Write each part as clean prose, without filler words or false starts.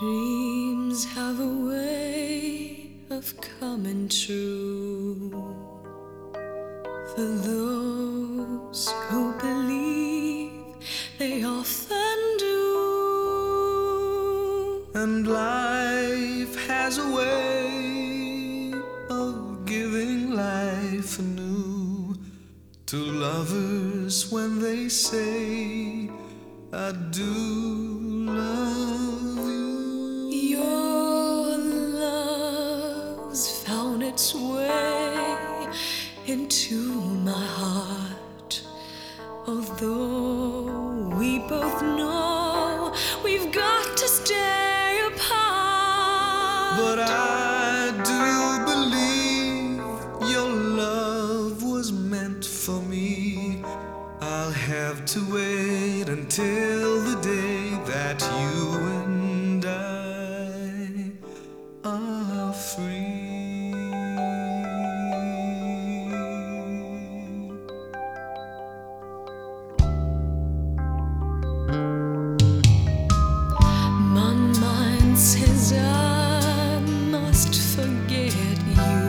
Dreams have a way of coming true for those who believe they often do. And life has a way of giving life anew to lovers when they say, I do love you. Your love's found its way into my heart, although we both know we've got to stay apart. But I do believe your love was meant for me. I'll have to wait until the day that you and I are free. My mind says I must forget you.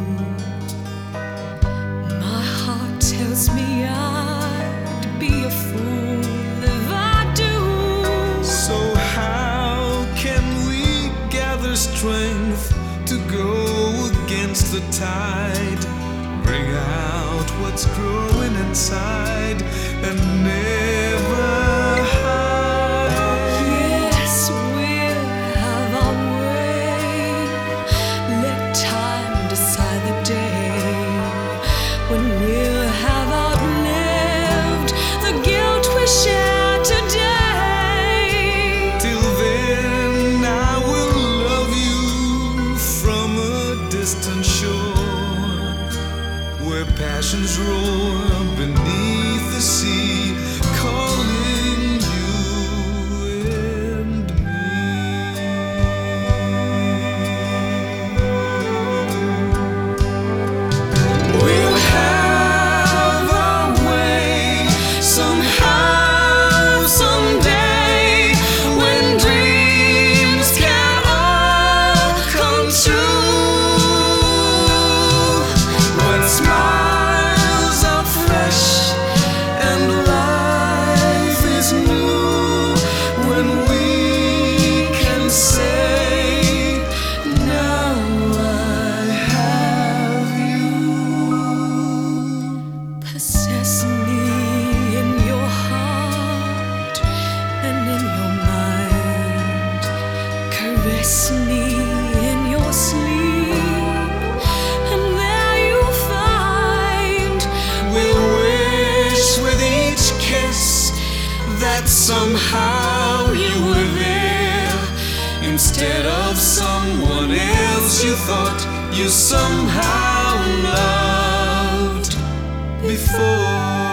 My heart tells me I'd be a fool if I do. So how can we gather strength to go against the tide? Bring out what's growing inside and never hide. Yes, we'll have our way. Let time decide the day when we'll have outlived the guilt we share today. Till then I will love you from a distant shore, where passions roar beneath the sea, calling you and me. We'll have our way somehow, someday, when dreams can all come true. When smiles are fresh and life is new, when we can say, now I have you. Possess me in your heart and in your mind. Caress me in your sleep, and there you'll find We'll wish with each kiss that somehow you were there, instead of someone else you thought you somehow loved before.